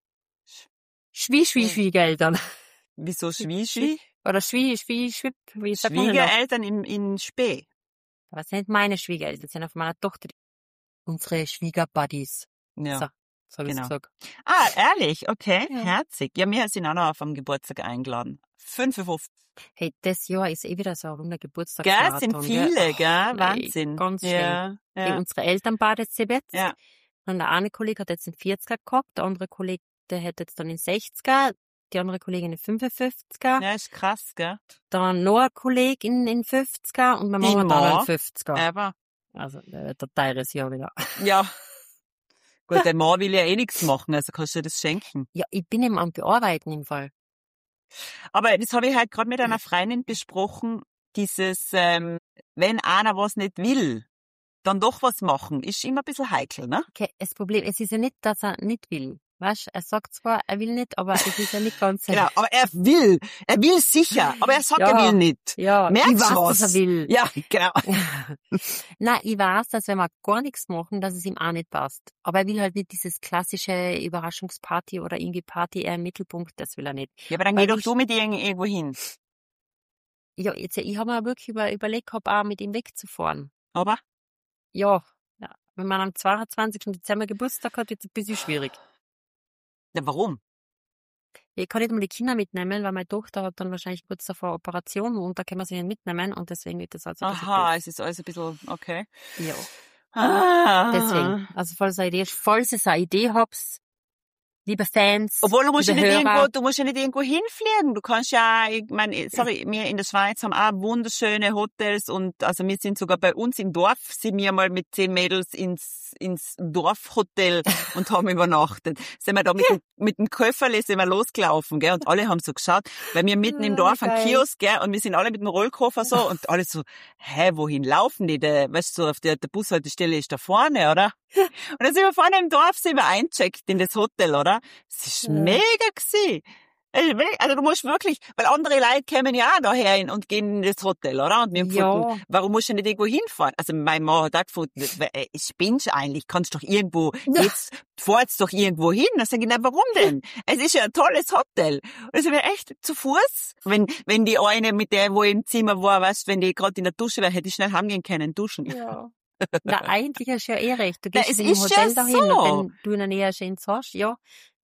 Schwie-Schwie-Schwiegereltern? Wieso Schwie-Schwie? Oder Schwie, Schwie, Schwipp, wie sagt man denn das? Schwiegereltern in, in Spee. Aber es sind nicht meine Schwiegereltern, das sind auf meiner Tochter. Unsere Schwiegerbuddies. Ja. So, so habe ich genau. gesagt. Ah, ehrlich? Okay, Ja. herzig. Ja, wir sind auch noch auf am Geburtstag eingeladen. fünfundfünfzig. Hey, das Jahr ist eh wieder so ein runder Gell, Geburtstagsmarathon. es sind gell? viele, Ach, gell? ey, Wahnsinn. ganz schön. Ja, Hey, ja. unsere Eltern badet sie jetzt. Ja. Und der eine Kollege hat jetzt einen vierziger gehabt, der andere Kollege, der hätte jetzt dann einen sechziger, die andere Kollegin einen fünfundfünfziger, Ja, ist krass, gell? dann noch ein Kollege in den fünfziger und mein Die Mama dann Ma? einen fünfziger. Aber, Also, der wird ein teures Jahr wieder. ja. Gut, dein Mann will ja eh nichts machen, also kannst du dir das schenken. Ja, ich bin eben am Bearbeiten im Fall. Aber das habe ich halt gerade mit einer Freundin besprochen, dieses, ähm, wenn einer was nicht will, dann doch was machen, ist immer ein bisschen heikel, ne? Okay, das Problem, es ist ja nicht, dass er nicht will. Weißt, er sagt zwar, er will nicht, aber es ist ja nicht ganz Genau, aber er will, er will sicher, aber er sagt, Ja. er will nicht. Ja, Merkst ich weiß, was? dass er will. Ja, genau. Nein, ich weiß, dass wenn wir gar nichts machen, dass es ihm auch nicht passt. Aber er will halt nicht dieses klassische Überraschungsparty oder irgendwie Party eher im Mittelpunkt, das will er nicht. Ja, aber dann Weil geh doch ich- du mit ihr irgendwo hin. Ja, jetzt, ich habe mir wirklich über, überlegt, gehabt, auch mit ihm wegzufahren. Aber? Ja, ja, wenn man am zweiundzwanzigsten Dezember Geburtstag hat, wird es ein bisschen schwierig. Ja, warum? Ich kann nicht mal die Kinder mitnehmen, weil meine Tochter hat dann wahrscheinlich kurz davor eine Operation und da können wir sie nicht mitnehmen und deswegen wird das also ein bisschen Aha, doof. es ist alles ein bisschen, okay. Ja, Ah. deswegen. Also falls ihr eine Idee, falls ihr eine Idee habt, liebe Fans, Obwohl, du musst ja liebe nicht Hörer, irgendwo, du musst ja nicht irgendwo hinfliegen. Du kannst ja, ich meine, sorry, wir in der Schweiz haben auch wunderschöne Hotels und, also wir sind sogar bei uns im Dorf, sind wir mal mit zehn Mädels ins, ins Dorfhotel und haben übernachtet. Sind wir da mit dem, mit dem Köfferle sind wir losgelaufen, gell, und alle haben so geschaut, weil wir mitten im Ja, Dorf am geil. Kiosk, gell, und wir sind alle mit dem Rollkoffer so und alle so, hä, wohin laufen die? Der, weißt du, so auf der, der Bushaltestelle ist da vorne, oder? Und dann sind wir vorne im Dorf, sind wir eingecheckt in das Hotel, oder? Es ist Ja. mega gsi. Also du musst wirklich, weil andere Leute kommen ja auch daher hin und gehen in das Hotel, oder? Und wir haben Ja. gefunden, warum musst du nicht irgendwo hinfahren? Also mein Mann hat auch gefunden, äh, spinnst du eigentlich? Kannst doch irgendwo, Ja. jetzt fahrt's doch irgendwo hin. Dann sag ich, na, warum denn? Es ist ja ein tolles Hotel. Und dann sind wir echt zu Fuß. Wenn, wenn die eine, mit der, wo im Zimmer war, weißt, wenn die gerade in der Dusche war, hätte ich schnell heimgehen können, duschen. Ja. Na, eigentlich hast du ja eh recht. Du Na, gehst es in ein ist Hotel ja dahin so. und wenn du in der Nähe schön hast, ja,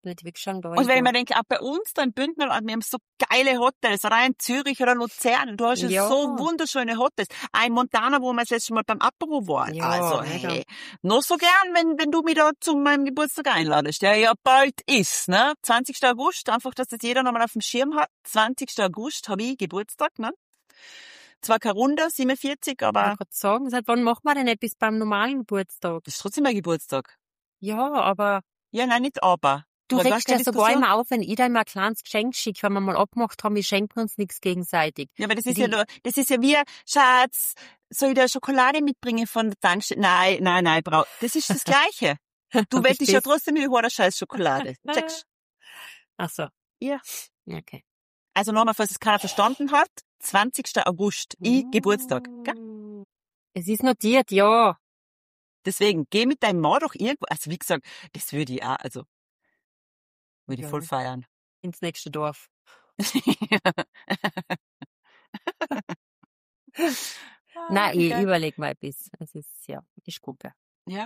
Nicht wirklich schon da. Und wenn ich mir denke, auch bei uns da in Bündner, wir haben so geile Hotels, oder in Zürich oder Luzern, du hast ja, Ja. so wunderschöne Hotels. Auch in Montana, wo wir das letzte Mal beim Apero waren. Ja, also, mega. hey, noch so gern, wenn, wenn du mich da zu meinem Geburtstag einladest, der ja bald ist, ne? zwanzigster August, einfach, dass das jeder nochmal auf dem Schirm hat. zwanzigster August habe ich Geburtstag, ne? Zwar keine Runde, siebenundvierzig, Ich aber wollte gerade sagen, seit wann machen wir denn etwas beim normalen Geburtstag? das ist trotzdem mein Geburtstag. Ja, aber Ja, nein, nicht aber. du Aber gar regst keine ja sogar Diskussion. immer auf, wenn ich da immer ein kleines Geschenk schicke, wenn wir mal abgemacht haben, wir schenken uns nichts gegenseitig. Ja, aber das ist Die- ja, nur- das ist ja wie, Schatz, soll ich dir Schokolade mitbringen von der Tankstelle? Nein, nein, nein, brauch. Das ist das Gleiche. Du wettest ja Verstehst? trotzdem mit hoher Scheiß Schokolade. Checkst? Ach so. Ja. Ja, okay. Also nochmal, falls es keiner verstanden hat, zwanzigster August, ich Geburtstag. Gell? Es ist notiert, ja. Deswegen, geh mit deinem Mann doch irgendwo, also wie gesagt, das würde ich auch, also, würde ich Ja. voll feiern. Ins nächste Dorf. Nein, ich geil. überleg mal bis. Es ist, ja, ist gut. Ja. Ja,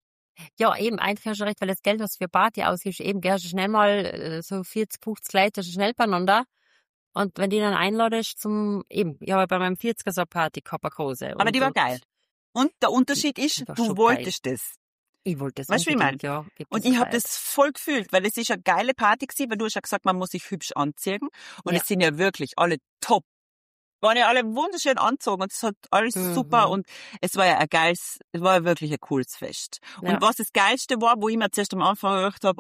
Ja, eben, eigentlich hast du recht, weil das Geld, was du für Party ausgibst, eben, gell, hast du schnell mal äh, so vierzig, fünfzig Leute, hast du schnell beieinander. Und wenn die dann einladest zum, eben, ich habe bei meinem vierziger so eine Party gehabt, eine große. aber Und die war so- geil. Und der Unterschied ist, Die war du schon wolltest das. Ich wollte das Weißt du, wie ich unbedingt, ja. Gib Und das ich habe Preis. das voll gefühlt, weil es ist eine geile Party gewesen, weil du hast ja gesagt, man muss sich hübsch anziehen. Und Ja. es sind ja wirklich alle top. Waren ja alle wunderschön angezogen und es hat alles Mhm. super und es war ja ein geiles, es war ja wirklich ein cooles Fest. Ja. Und was das Geilste war, wo ich mir zuerst am Anfang gedacht habe,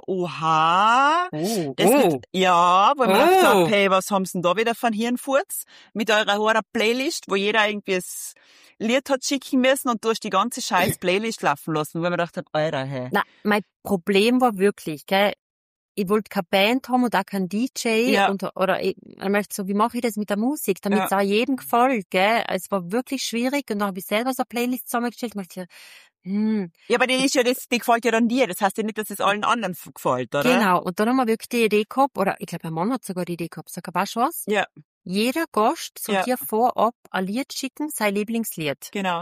oha, Oh, das oh. wird, ja, wo ich mir Oh. gedacht habe, hey, was haben sie denn da wieder von Hirnfurz? Mit eurer hohen Playlist, wo jeder irgendwie das Lied hat schicken müssen und du hast die ganze scheiß Playlist laufen lassen, wo ich mir gedacht habe, Alter, hey. Na, mein Problem war wirklich, gell, ich wollte keine Band haben und auch keinen D J Ja. und, oder ich, ich möchte so, wie mache ich das mit der Musik, damit es Ja. auch jedem gefällt, gell. Es war wirklich schwierig und dann habe ich selber so eine Playlist zusammengestellt und dachte, hm, Ja, aber die ist ja, das, die gefällt ja dann dir. Das heißt ja nicht, dass es allen anderen f- gefällt, oder? genau. Und dann haben wir wirklich die Idee gehabt, oder ich glaube, mein Mann hat sogar die Idee gehabt, sag, weißt du was? Ja, Jeder Gast soll Ja. dir vorab ein Lied schicken, sein Lieblingslied. genau.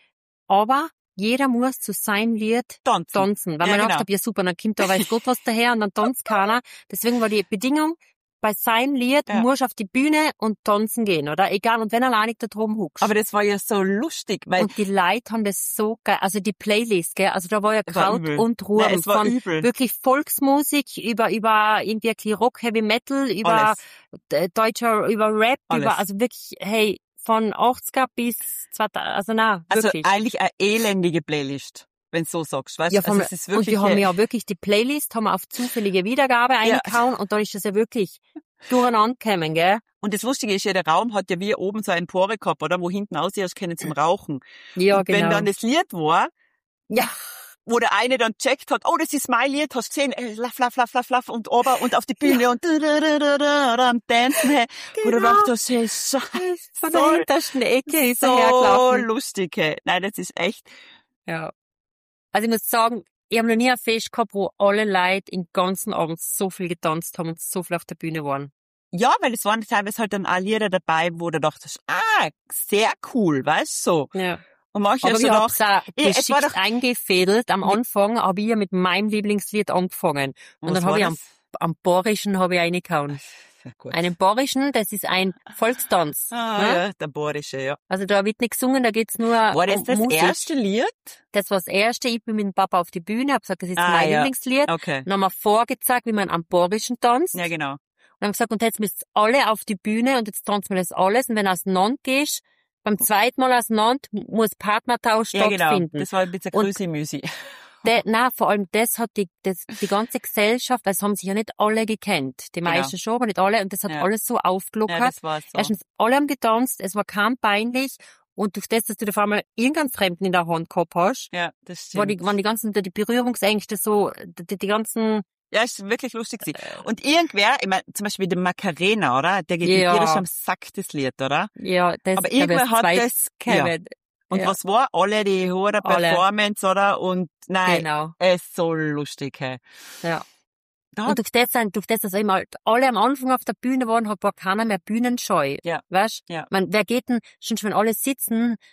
Aber jeder muss zu seinem Lied Tanzen. tanzen. Weil Ja, man gedacht genau. hat, ja super, dann kommt da weiß Gott was daher und dann tanzt keiner. Deswegen war die Bedingung, bei seinem Lied Ja. musst du auf die Bühne und tanzen gehen, oder? Egal, und wenn alleinig da drum huckst. Aber das war ja so lustig, weil Und die Leute haben das so geil, also die Playlist, gell, also da war ja Es war Kraut übel. und Ruhm. Nein, es war von übel. wirklich Volksmusik über, über irgendwie ein bisschen Rock, Heavy Metal, über Alles. äh, deutscher, über Rap, Alles. über, also wirklich, hey, von achtziger bis zweitausend, also na, Also wirklich. eigentlich eine elendige Playlist, wenn du so sagst, weißt du? Ja, vom, Also es ist und wirklich, die haben äh, ja wirklich die Playlist, haben wir auf zufällige Wiedergabe Ja. eingehauen und dann ist das ja wirklich durcheinander gekommen, gell? und das Lustige ist ja, der Raum hat ja wie oben so eine Empore gehabt, oder? Wo hinten aus erst können zum Rauchen. Ja, und wenn genau. dann das Lied war, Ja, wo der eine dann checkt hat, oh, das ist mein Lied, hast du gesehen, äh, laff, laff, laff, laff, laff, und ober und auf die Bühne und da, da, da, da, da, oder am Dancen, hey, wo du Genau. dachtest, hey, so, von der so, hintersten Ecke ist er so hergelaufen. lustig, hey. Nein, das ist echt, Ja. Also ich muss sagen, ich habe noch nie ein Fest gehabt, wo alle Leute den ganzen Abend so viel getanzt haben und so viel auf der Bühne waren. ja, weil es waren teilweise halt dann auch Lieder dabei, wo du dachtest, ah, sehr cool, weißt du, so. Ja. Und manche Aber hast ich du habe gedacht, es auch Ja, es war geschickt doch- eingefädelt. Am Anfang habe ich ja mit meinem Lieblingslied angefangen. Und was dann habe war ich am, das? am Borischen habe ich reingehauen. Ja, gut. Einen Borischen, das ist ein Volkstanz. Ah, ne? ja, der Borische, ja. Also da wird nicht gesungen, da geht's nur War das um das Musik. erste Lied? Das war das erste. Ich bin mit dem Papa auf die Bühne, habe gesagt, das ist Ah, mein ja. Lieblingslied. Okay. Dann haben wir vorgezeigt, wie man am Borischen tanzt. Ja, genau. Und haben gesagt, und jetzt müsst ihr alle auf die Bühne und jetzt tanzen wir das alles. Und wenn du auseinander gehst, beim zweiten Mal auseinander muss Partnertausch Ja, genau. stattfinden. Das war ein bisschen Und- Grüsi-Müsi. De, na, vor allem das hat die, das, die ganze Gesellschaft, weil es haben sich ja nicht alle gekannt. Die Genau. meisten schon, aber nicht alle. Und das hat Ja. alles so Ja, aufgelockert. das war so. Erstens, alle haben getanzt, es war kaum peinlich. Und durch das, dass du auf einmal irgendeinen Fremden in der Hand gehabt hast, Ja, das war die, stimmt. waren die ganzen, die Berührungsängste so, die, die ganzen, Ja, ist wirklich lustig gewesen. Und irgendwer, ich mein, zum Beispiel der Macarena, oder? Der geht Ja. mit dir schon am Sack, das Lied, oder? ja, das, Aber ich glaub, irgendwer hat zwei das, ja. gekommen. Und Ja. was war? Alle die hohe Alle. Performance, oder? Und nein, Genau, es ist so lustig, hey. ja. Da Und durch das, sind- durch das, dass immer halt alle am Anfang auf der Bühne waren, hat war keiner mehr bühnenscheu. Ja. Weißt? Ja. Man, wer geht denn, schon wenn alle sitzen,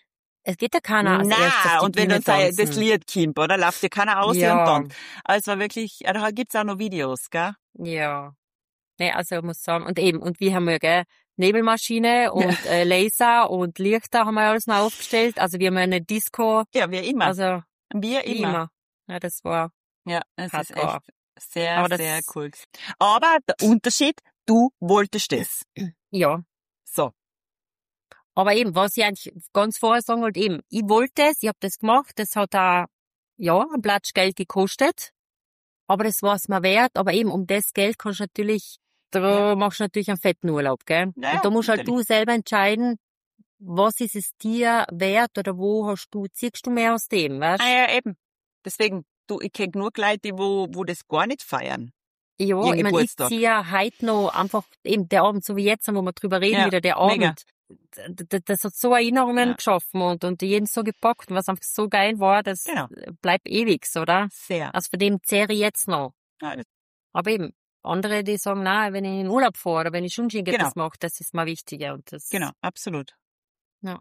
Es geht ja keiner als erstes auf Nein, die und wenn Bühne dann sei, das tanzen. Lied kommt, oder? Läuft ja keiner aus Ja. und tanzt. Aber es war wirklich, ja, da gibt's auch noch Videos, gell? Ja. Nee, also ich muss sagen, und eben, und wir haben ja, gell, Nebelmaschine und äh, Laser und Lichter haben wir alles noch aufgestellt. Also wir haben ja eine Disco, Ja, wie immer. also Wie wie immer. immer. Ja, das war Ja, es ist hardcore. echt sehr, Aber das- sehr cool. Aber der Unterschied, du wolltest das. Ja. So. Aber eben, was ich eigentlich ganz vorher sagen wollte, eben, ich wollte es, ich habe das gemacht, das hat auch, ja, ein Platsch Geld gekostet, aber das war es mir wert, aber eben, um das Geld kannst du natürlich, da Ja. machst du natürlich einen fetten Urlaub, gell? Ja, ja, und da musst halt natürlich. du selber entscheiden, was ist es dir wert oder wo hast du, ziehst du mehr aus dem, weißt? Ah ja, eben. Deswegen, du, ich kenn genug Leute, wo, wo das gar nicht feiern. Ja, Ihren ich meine, ich Geburtstag. ziehe ja heute noch einfach eben der Abend, so wie jetzt, wo wir drüber reden, Ja, wieder der mega. Abend. D- d- Das hat so Erinnerungen Ja. geschaffen und, und jeden so gepackt und was einfach so geil war, das Genau. bleibt ewig, oder? Sehr. Also von dem zehre ich jetzt noch. Ja, das- Aber eben, andere, die sagen, nein, wenn ich in den Urlaub fahre oder wenn ich schon schon Genau. etwas mache, das ist mir wichtiger und das, Genau, absolut. ja.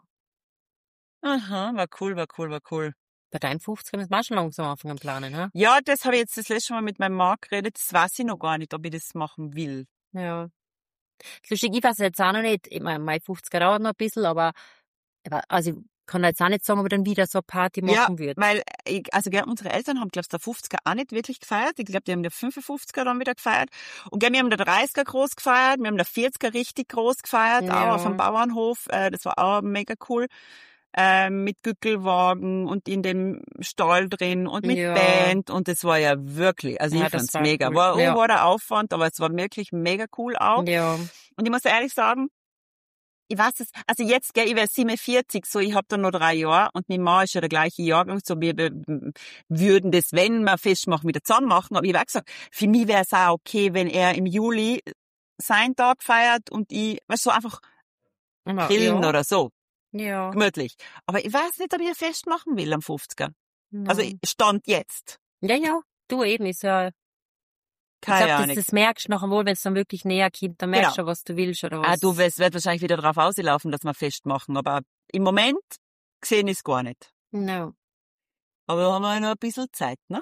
Aha, war cool, war cool, war cool. Bei deinem fünfzig müssen wir auch schon langsam anfangen zu planen, ne? Ja, das habe ich jetzt das letzte Mal mit meinem Mann geredet. Das weiß ich noch gar nicht, ob ich das machen will. Ja. Lustig, ich weiß jetzt auch noch nicht, ich meine, mein fünfziger dauert noch ein bisschen, aber, aber also ich kann jetzt auch nicht sagen, ob ich dann wieder so eine Party machen würde. Weil, ich, also gell, unsere Eltern haben, glaubst du, der fünfziger auch nicht wirklich gefeiert. Ich glaube, die haben der fünfundfünfziger dann wieder gefeiert. Und gell, wir haben der dreißiger groß gefeiert, wir haben der vierziger richtig groß gefeiert, Ja. auch auf dem Bauernhof. Äh, das war auch mega cool. Ähm, mit Gückelwagen und in dem Stall drin und mit Ja. Band. Und das war ja wirklich, also Ja, ich das fand's war mega. cool. War, Ja. war der Aufwand, aber es war wirklich mega cool auch. Ja. Und ich muss ehrlich sagen, ich weiß es, also jetzt, gell, ich wäre siebenundvierzig, so, ich hab da noch drei Jahre und mein Mann ist ja der gleiche Jahrgang, so, wir wir würden das, wenn wir fest machen, wieder zusammen machen, aber ich hab auch gesagt, für mich wäre es auch okay, wenn er im Juli seinen Tag feiert und ich, weißt du, so einfach Ja. grillen ja. oder so, Ja. gemütlich. Aber ich weiß nicht, ob ich ein Fest machen will am fünfziger. Ja. Also, Stand jetzt. ja, ja. Du eben, ist ja, ich Keine glaube, das, Ahnung. das merkst du nachher wohl, wenn es dann wirklich näher kommt, dann merkst du Genau. schon, was du willst oder Ah, was. du, es wird wahrscheinlich wieder drauf auslaufen, dass wir Fest machen, aber im Moment gesehen ist gar nicht. No. Aber da haben wir ja noch ein bisschen Zeit, ne?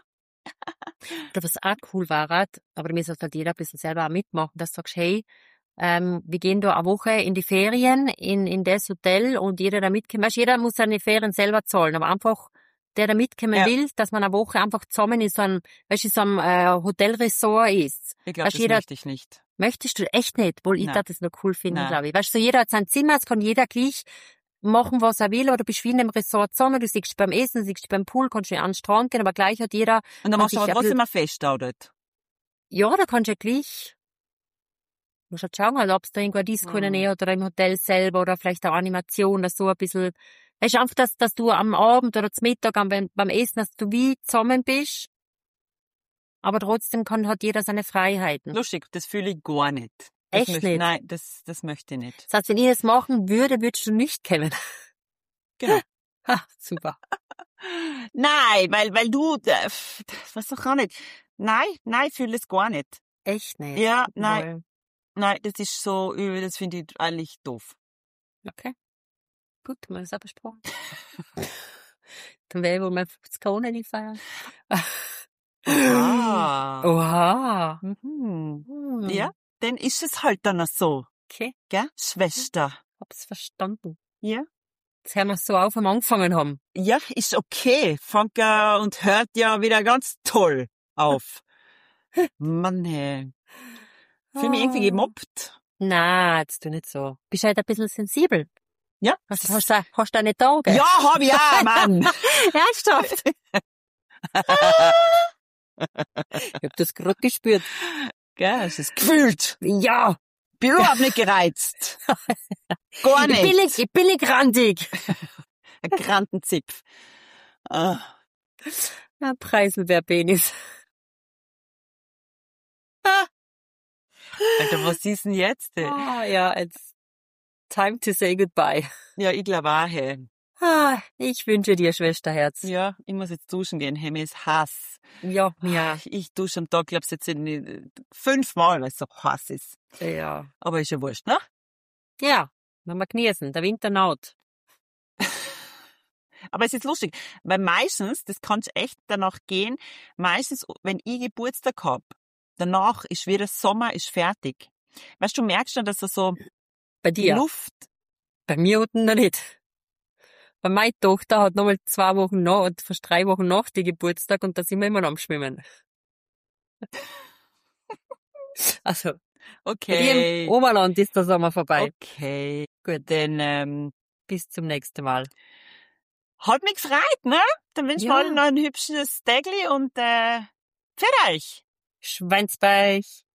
Oder was auch cool war, aber da muss halt jeder ein bisschen selber auch mitmachen, dass du sagst, hey, ähm, wir gehen da eine Woche in die Ferien, in, in das Hotel und jeder, der mitkommt, weißt, jeder muss seine Ferien selber zahlen, aber einfach, der da mitkommen Ja. will, dass man eine Woche einfach zusammen in so einem, weißt du, in so einem äh, Hotelressort ist. Ich glaube, Weißt, das jeder- möchte ich nicht. Möchtest du echt nicht, wohl ich Nein. darf das noch cool finden, Nein. glaube ich. Weißt du, so jeder hat sein Zimmer, es kann jeder gleich machen, was er will, oder bist wie in einem Resort zusammen, du siehst beim Essen, siehst beim Pool, kannst du an den Strand gehen, aber gleich hat jeder, Und dann kann machst du sich aber ein trotzdem ein Fest auch dort. ja, da kannst du ja gleich, musst halt schauen, halt, ob es da irgendwo eine Disco in der Mhm. Nähe hat oder im Hotel selber oder vielleicht eine Animation, dass so ein bisschen, weißt du, einfach, dass, dass du am Abend oder zum Mittag am, beim, beim Essen, dass du wie zusammen bist, aber trotzdem kann, hat jeder seine Freiheiten. Lustig, das fühle ich gar nicht. Das Echt möchte, nicht? Nein, das, das möchte ich nicht. Das heißt, wenn ich das machen würde, würdest du nicht kommen. Genau. Ha, super. Nein, weil, weil du, äh, pff, was doch gar nicht. Nein, nein, ich fühle es gar nicht. Echt nicht? Ja, nein, Wohl. nein, das ist so, übel, das finde ich eigentlich doof. Okay. Gut, haben wir das auch besprochen. Dann wäre ich wohl mein fünfzig ohne nicht feiern. Ah. Oha. Mhm. Hm. Ja, dann ist es halt dann auch so, Okay, gell, Schwester. hab's verstanden. Ja. Jetzt hören wir so auf, am angefangen haben. Ja, ist okay. Fängt ja und hört ja wieder ganz toll auf. Mann, hey. Fühl mich irgendwie gemobbt. Nein, jetzt tu nicht so. Bist halt ein bisschen sensibel. Ja. Hast, hast, du- hast du deine Tage? Ja, hab ich auch, Mann. Ernsthaft? Ich hab das gerade gespürt. Gell, es ist gefühlt. Ja, Bin überhaupt nicht gereizt. Gar ich bin nicht. nicht, ich bin nicht grantig. Ein Krantenzipf. Ah. Ja, Preiselbeerpenis. Alter, was ist denn jetzt? Ey? Ah, ja, it's time to say goodbye. Ja, ich glaube auch, hey. Ah, ich wünsche dir, Schwesterherz. Ja, ich muss jetzt duschen gehen. Hey, mir ist Hass. Ja, ja, Ich dusche am Tag, glaubst jetzt in, fünfmal, weil es so heiß ist. ja. Aber ist ja wurscht, ne? Ja, wenn wir genießen, der Winter naht. Aber es ist lustig, weil meistens, das kann echt danach gehen, meistens, wenn ich Geburtstag hab, danach ist wieder Sommer, ist fertig. Weißt du, du merkst schon, dass er so Bei die dir? Luft, Bei mir hat noch nicht. Weil meine Tochter hat nochmal zwei Wochen nach, und fast drei Wochen nach die Geburtstag, und da sind wir immer noch am Schwimmen. Also, bei dir im okay, Oberland ist der Sommer vorbei. okay, Gut, dann ähm, bis zum nächsten Mal. hat mich gefreut, ne? Dann wünschen wir Ja. allen noch ein hübsches Tägli und äh, für euch. Schweinsbeich.